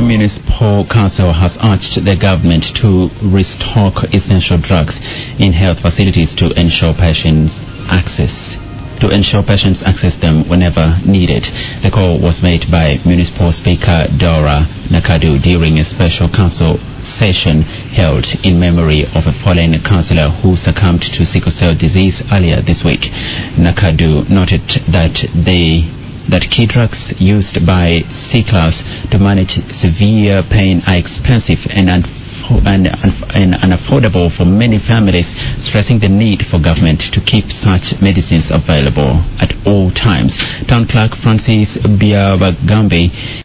Municipal Council has urged the government to restock essential drugs in health facilities to ensure patients access them whenever needed. The call was made by Municipal Speaker Dora Nakadu during a special council session held in memory of a fallen councillor who succumbed to sickle cell disease earlier this week. Nakadu noted that key drugs used by sicklers to manage severe pain are expensive and unaffordable for many families, stressing the need for government to keep such medicines available at all times. Town Clerk Francis Biabagambi